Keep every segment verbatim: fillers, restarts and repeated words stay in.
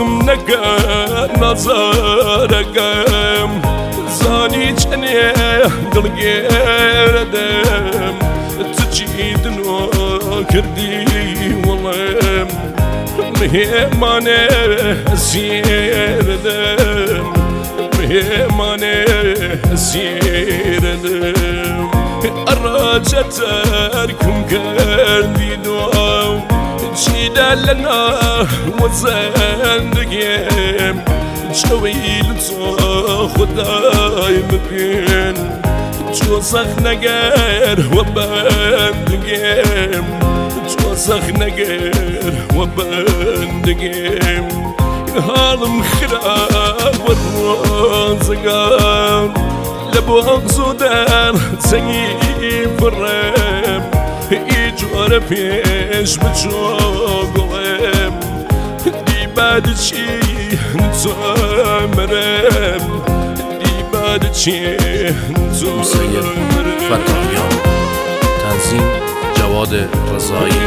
زخم نکن نظرکم زانی چنه دلگردم تجی دنو کردی ولم مهمانه سیردم مهمانه سیردم أراجت أركم كردينو جيدا لنا وزندقيم جويل خداي مبين جوزخ نقر وبندقيم جوزخ نقر وبندقيم هالم خراب والروزقام لبوق زودان تسيب الرم يجور فيش بتشوقهم دي بعد شي نتمرم دي بعد شي نتمرم فتحیان تنظیم جواد رضایی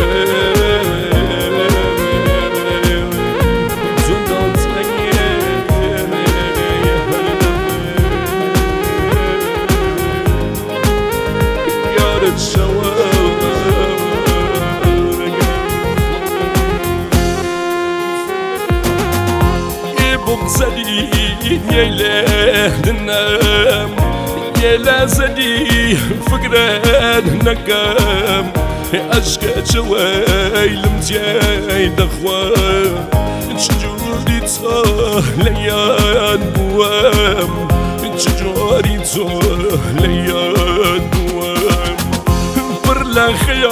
زدي يلا دنام يلا زدي فقران نقام أشكى جواي لمجاي دخوان شجوري تهليان بوام شجوري تهليان بوام برلا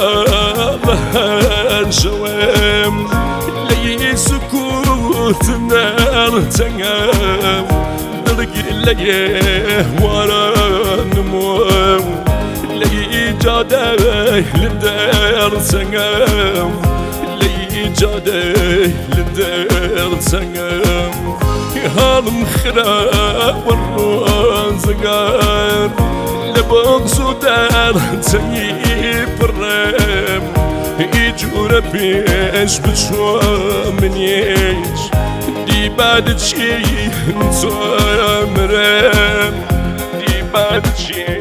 خيال شوام لي سكوت نار تنام درق ليه ورا نموم لي جادي للدار سنام لي جادي للدار سنام هالم خراب والرزقان لبوق سودان تجيب الرم يجور بيش بشوى من يش دي بعد شي نتمرم دي بعد شي